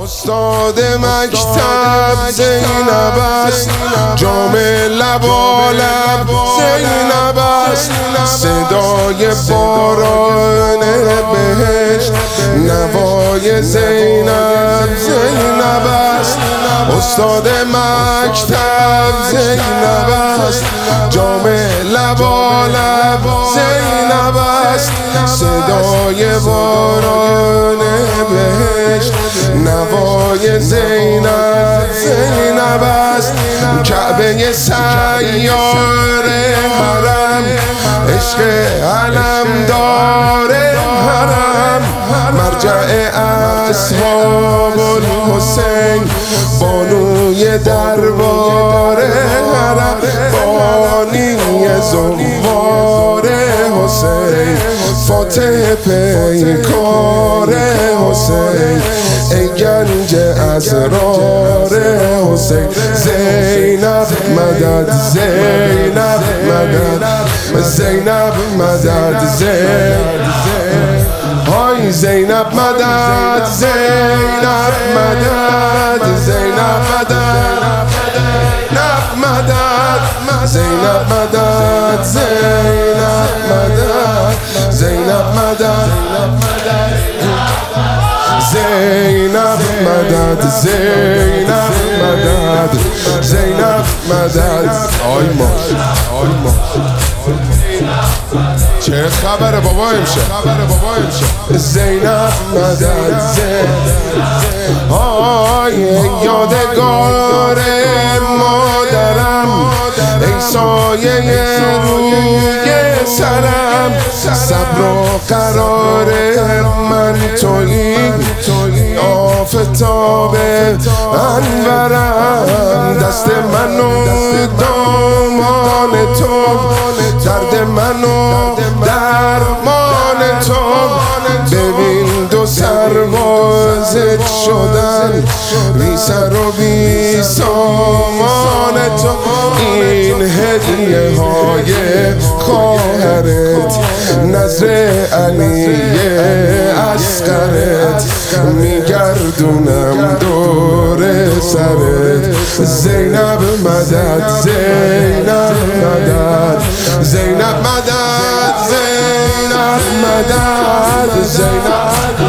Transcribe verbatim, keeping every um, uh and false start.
استاد مکتب زینب است، جام لبالب زینب است، صدای باران بهشت نوای زینب زینب است. استاد مکتب زینب است، جام لبالب زینب است، صدای باران بهشت نوای زینب زینب است. کعبه سیار حرم، عشق علمدار حرم، مرجع اصحاب الحسین، بانوی دربار حرم، بانی زوار حسین، فاتح پیکار حسین، ای گنج اسرار حسین. زینب مدد زینب مدد زینب مدد زینب های زینب مدد زینب مدد زینب مدد مدد زینب مدد زینب مدد زینب مدد زینب مدد زینب مدد زینب مدد. آی ما آی ما چه خبره بابا امشه خبره بابا امشه زینب مدد زینب آی یادگار مادرم، ای سایه روی سرم، صبر و قرار من تویی، آفتاب انورم، دست من و دامان تو، درد من و درمان تو. ببین دو سربازت شدن، بی سر و بی سامان تو، این هدیه های خواهرت، نظر علی اصغرت، میگردونم دور سرت. زینب مدد زینب مدد زینب مدد زینب مدد زینب